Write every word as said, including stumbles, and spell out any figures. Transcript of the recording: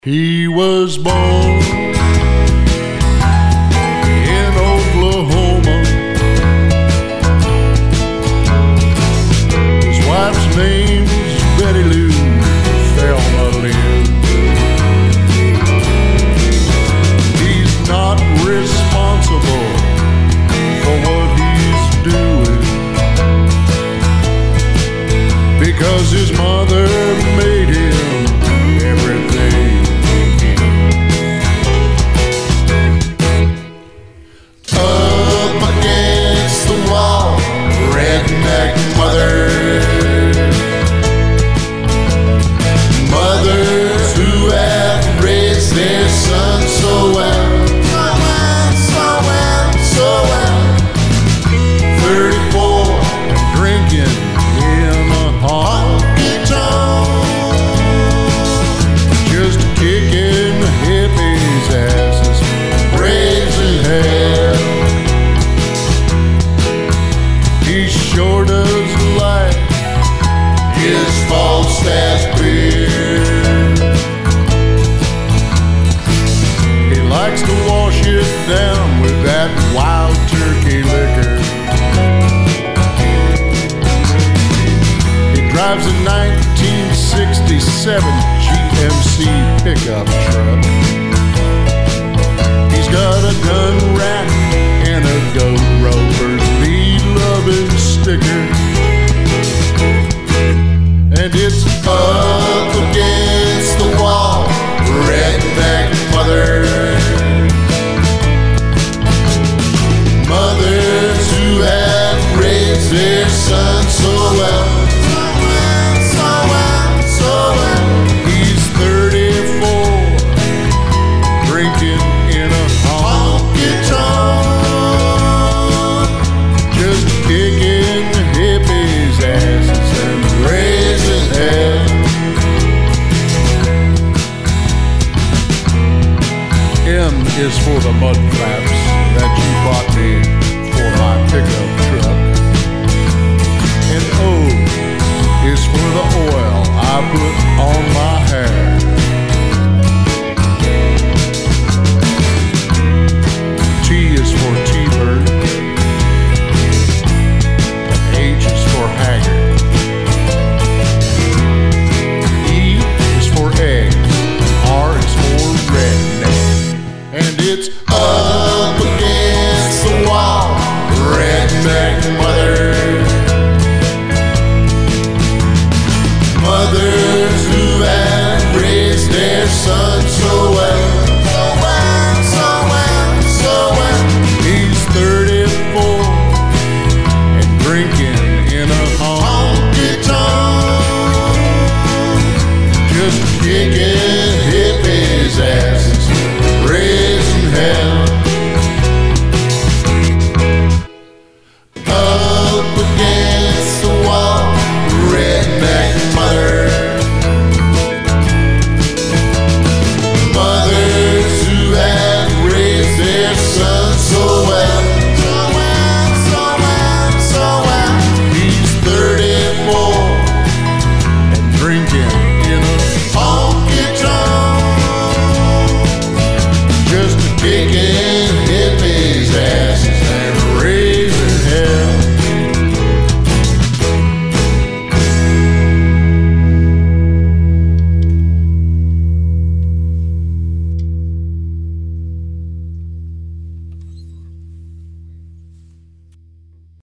He was born in Oklahoma. His wife's name's Betty Lou Thelma Lynn. He's not responsible for what he's doing, because his mother made him everything. Redneck mother, mothers who have raised their sons so well, so well, so well, so well. Thirty-four and drinking in a honky tonk, just kicking the hippies' asses, raising hell. He sure does like his Falstaff beer. He likes to wash it down with that wild turkey liquor. He drives a nineteen sixty-seven G M C pickup truck. He's got a gun rack and a goat rover's lead loving sticker, and it's up against the wall, redneck mother. Mothers who have raised their sons so well, so well, so well, so well. He's thirty-four, drinking in a honky tonk, just kicking the hippies' asses and raising hell. M is for the mud flaps that you bought me for my pickup truck, and O is for the oil I put on my hair. T is for T-Bird, H is for Haggard, E is for eggs, R is for redneck, and it's